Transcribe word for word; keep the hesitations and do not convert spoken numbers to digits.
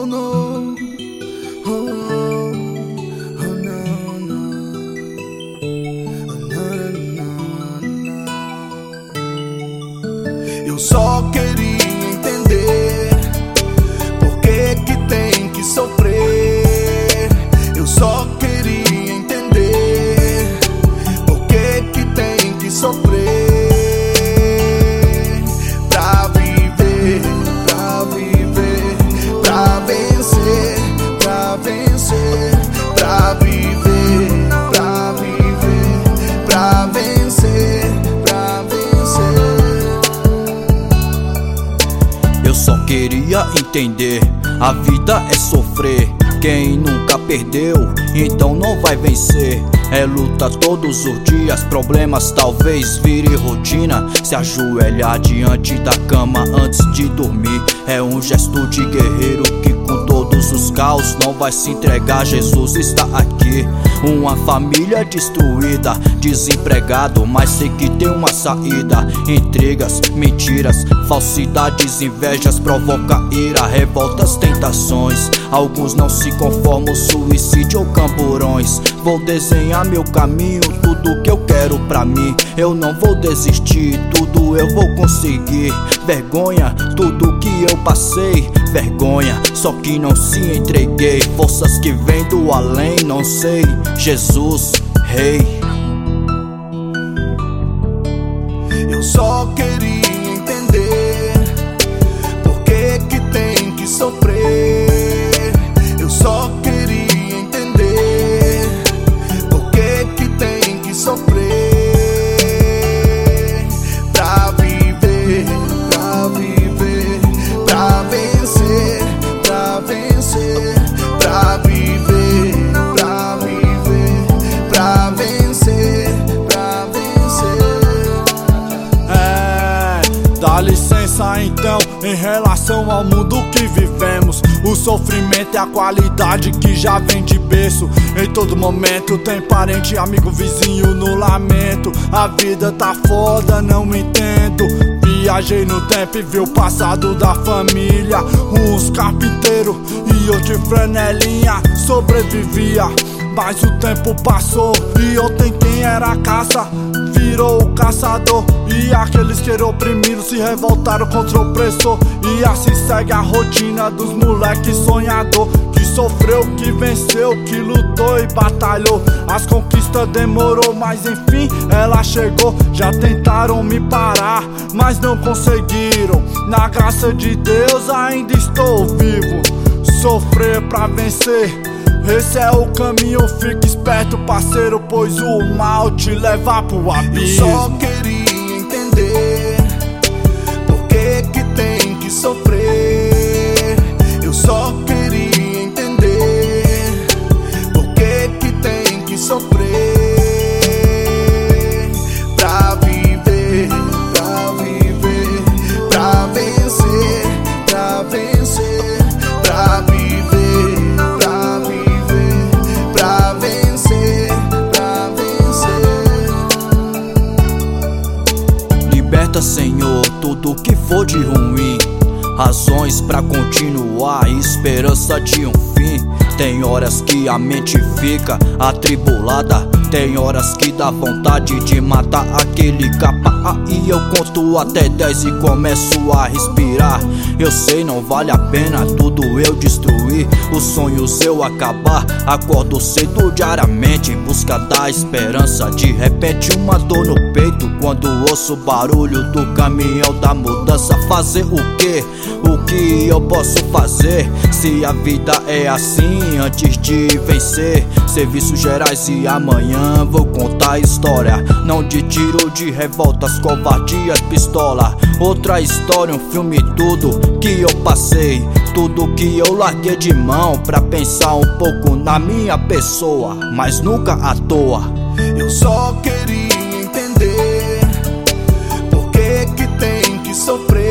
Oh no, oh, oh no, no, no, no. Eu só queria entender por que que tem que sofrer. Eu só queria entender por que que tem que sofrer. Pra viver, pra viver, pra vencer, pra vencer, pra viver, pra viver, pra vencer, pra vencer. Eu só queria entender, a vida é sofrer. Quem nunca perdeu, então não vai vencer. É luta todos os dias, problemas talvez vire rotina. Se ajoelhar diante da cama antes de dormir é um gesto de guerreiro que com todos os caos não vai se entregar. Jesus está aqui. Uma família destruída, desempregado, mas sei que tem uma saída. Intrigas, mentiras, falsidades, invejas provoca ira, revoltas, tentações. Alguns não se conformam, suicídio ou camburões. Vou desenhar meu caminho, tudo que eu quero pra mim. Eu não vou desistir, tudo eu vou conseguir. Vergonha, tudo que eu passei. Vergonha, só que não se entreguei. Forças que vêm do além, não sei. Jesus, Rei. Eu só queria entender por que que tem que sofrer. Eu só queria entender por que que tem que sofrer. Pra viver, pra viver, pra vencer, pra vencer, pra viver, pra viver, pra vencer, pra vencer. É, dá licença então, em relação ao mundo que vivemos. O sofrimento é a qualidade que já vem de berço. Em todo momento tem parente, amigo, vizinho no lamento. A vida tá foda, não entendo. Viajei no tempo e vi o passado da família. Uns carpinteiros e eu de franelinha sobrevivia. Mas o tempo passou e ontem quem era caça virou o caçador. E aqueles que oprimiram se revoltaram contra o opressor. E assim segue a rotina dos moleques sonhador, que sofreu, que venceu, que lutou e batalhou. As conquistas demorou, mas enfim ela chegou. Já tentaram me parar, mas não conseguiram. Na graça de Deus ainda estou vivo. Sofrer pra vencer, esse é o caminho, fica esperto, parceiro, pois o mal te leva pro abismo. Eu só queria entender por que que tem que sofrer. Eu só queria entender por que que tem que sofrer. Pra viver, pra viver, pra vencer, pra vencer, pra viver. Liberta, Senhor, tudo que for de ruim. Razões pra continuar, esperança de um fim. Tem horas que a mente fica atribulada, tem horas que dá vontade de matar aquele capa. Aí eu conto até dez e começo a respirar. Eu sei, não vale a pena tudo eu destruir, os sonhos eu acabar. Acordo cedo diariamente em busca da esperança. De repente uma dor no peito quando ouço o barulho do caminhão da mudança. Fazer o quê? O que eu posso fazer? Se a vida é assim, antes de vencer. Serviços gerais e amanhã vou contar a história. Não de tiro, de revoltas, covardias, pistola. Outra história, um filme, tudo que eu passei, tudo que eu larguei de mão pra pensar um pouco na minha pessoa, mas nunca à toa. Eu só queria entender por que que tem que sofrer.